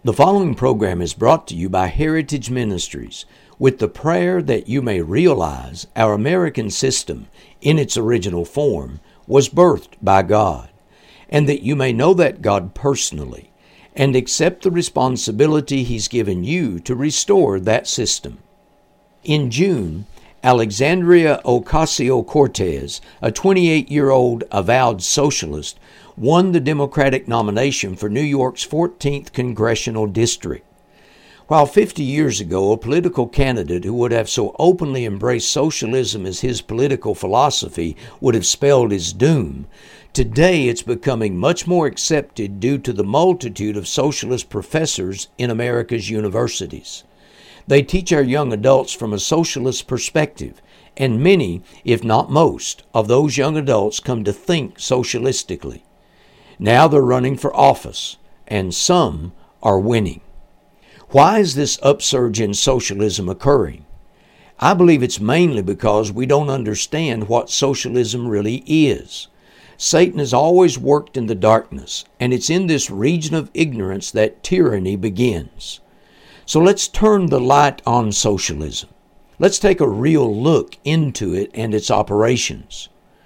The following program is brought to you by Heritage Ministries with the prayer that you may realize our American system in its original form was birthed by God, and that you may know that God personally and accept the responsibility He's given you to restore that system. In June, Alexandria Ocasio-Cortez, a 28-year-old avowed socialist, won the Democratic nomination for New York's 14th Congressional District. While 50 years ago, a political candidate who would have so openly embraced socialism as his political philosophy would have spelled his doom, today it's becoming much more accepted due to the multitude of socialist professors in America's universities. They teach our young adults from a socialist perspective, and many, if not most, of those young adults come to think socialistically. Now they're running for office, and some are winning. Why is this upsurge in socialism occurring? I believe it's mainly because we don't understand what socialism really is. Satan has always worked in the darkness, and it's in this region of ignorance that tyranny begins. So let's turn the light on socialism. Let's take a real look into it and its operations.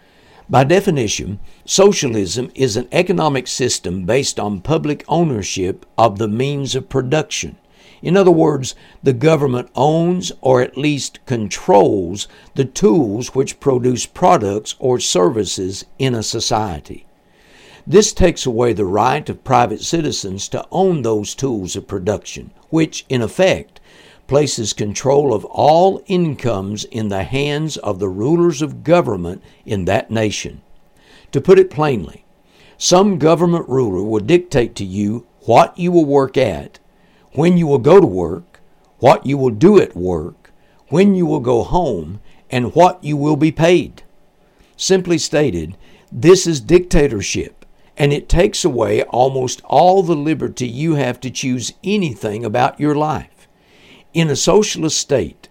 By definition, socialism is an economic system based on public ownership of the means of production. In other words, the government owns or at least controls the tools which produce products or services in a society. This takes away the right of private citizens to own those tools of production, which, in effect, places control of all incomes in the hands of the rulers of government in that nation. To put it plainly, some government ruler will dictate to you what you will work at, when you will go to work, what you will do at work, when you will go home, and what you will be paid. Simply stated, this is dictatorship, and it takes away almost all the liberty you have to choose anything about your life. In a socialist state,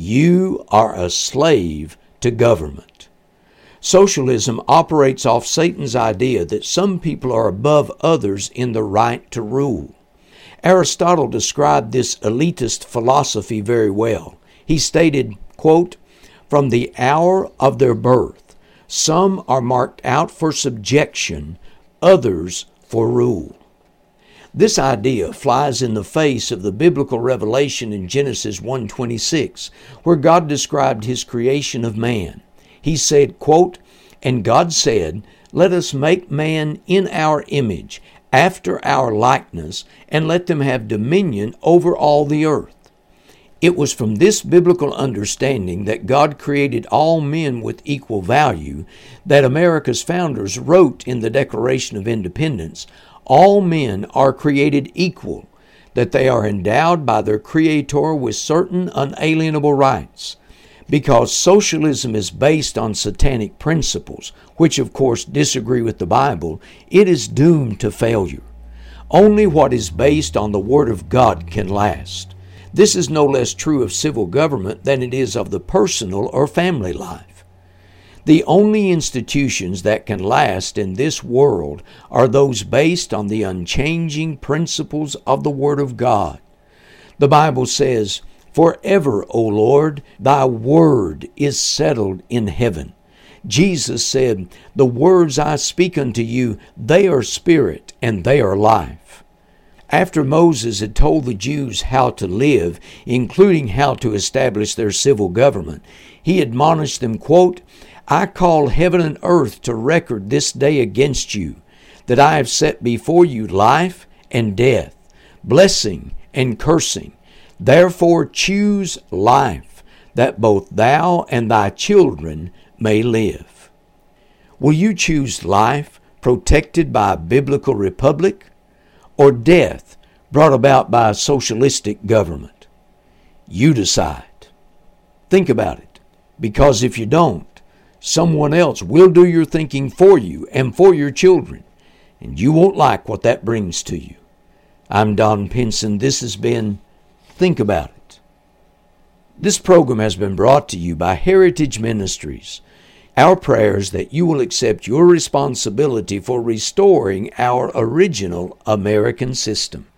you are a slave to government. Socialism operates off Satan's idea that some people are above others in the right to rule. Aristotle described this elitist philosophy very well. He stated, quote, "From the hour of their birth, some are marked out for subjection, others for rule." This idea flies in the face of the biblical revelation in Genesis 1:26, where God described His creation of man. He said, quote, "And God said, Let us make man in our image, after our likeness, and let them have dominion over all the earth." It was from this biblical understanding that God created all men with equal value that America's founders wrote in the Declaration of Independence, "All men are created equal, that they are endowed by their Creator with certain unalienable rights." Because socialism is based on satanic principles, which of course disagree with the Bible, it is doomed to failure. Only what is based on the Word of God can last. This is no less true of civil government than it is of the personal or family life. The only institutions that can last in this world are those based on the unchanging principles of the Word of God. The Bible says, "Forever, O Lord, thy word is settled in heaven." Jesus said, "The words I speak unto you, they are spirit and they are life." After Moses had told the Jews how to live, including how to establish their civil government, he admonished them, quote, "I call heaven and earth to record this day against you, that I have set before you life and death, blessing and cursing. Therefore choose life, that both thou and thy children may live." Will you choose life protected by a biblical republic, or death brought about by a socialistic government? You decide. Think about it, because if you don't, someone else will do your thinking for you and for your children, and you won't like what that brings to you. I'm Don Pinson. This has been Think About It. This program has been brought to you by Heritage Ministries. Our prayer is that you will accept your responsibility for restoring our original American system.